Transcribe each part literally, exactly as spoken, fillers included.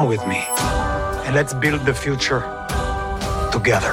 Come with me, and let's build the future together.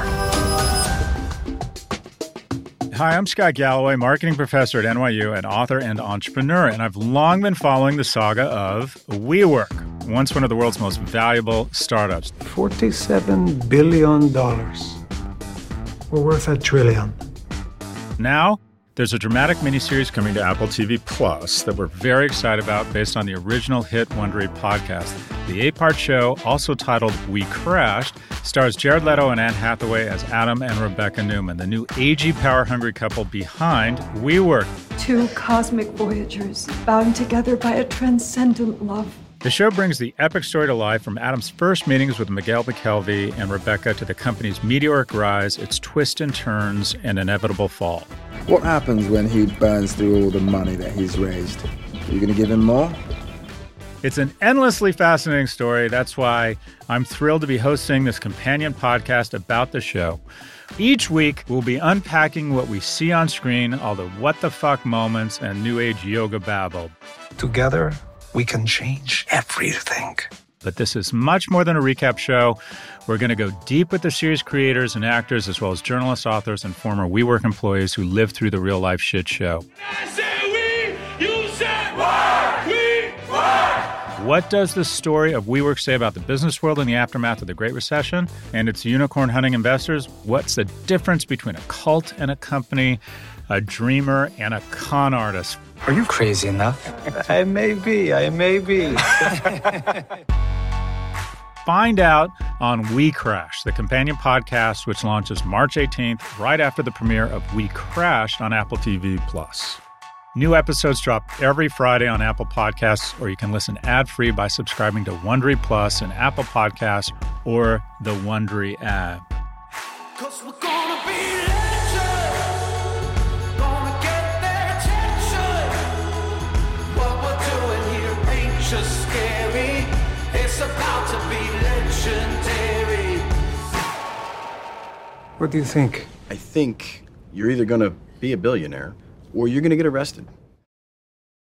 Hi, I'm Scott Galloway, marketing professor at N Y U and author and entrepreneur, and I've long been following the saga of WeWork, once one of the world's most valuable startups. forty-seven billion dollars. We're worth a trillion. Now, there's a dramatic miniseries coming to Apple T V Plus that we're very excited about based on the original hit Wondery podcast. The eight-part show, also titled We Crashed, stars Jared Leto and Anne Hathaway as Adam and Rebecca Newman, the new agey, power-hungry couple behind WeWork. Two cosmic voyagers bound together by a transcendent love. The show brings the epic story to life from Adam's first meetings with Miguel McKelvey and Rebecca to the company's meteoric rise, its twists and turns, and inevitable fall. What happens when he burns through all the money that he's raised? Are you going to give him more? It's an endlessly fascinating story. That's why I'm thrilled to be hosting this companion podcast about the show. Each week, we'll be unpacking what we see on screen, all the what-the-fuck moments and new age yoga babble. Together, we can change everything. But this is much more than a recap show. We're going to go deep with the series creators and actors, as well as journalists, authors, and former WeWork employees who lived through the real-life shit show. I say we, you say work, we work. What does the story of WeWork say about the business world in the aftermath of the Great Recession and its unicorn-hunting investors? What's the difference between a cult and a company, a dreamer and a con artist? Are you crazy enough? I may be, I may be. Find out on We Crash, the companion podcast, which launches March eighteenth, right after the premiere of We Crashed on Apple T V Plus. New episodes drop every Friday on Apple Podcasts, or you can listen ad-free by subscribing to Wondery Plus in Apple Podcasts or the Wondery app. 'Cause we're gonna be legends, gonna get their attention. What we're doing here ain't just scary, it's about to be legendary. What do you think? I think you're either going to be a billionaire or you're going to get arrested.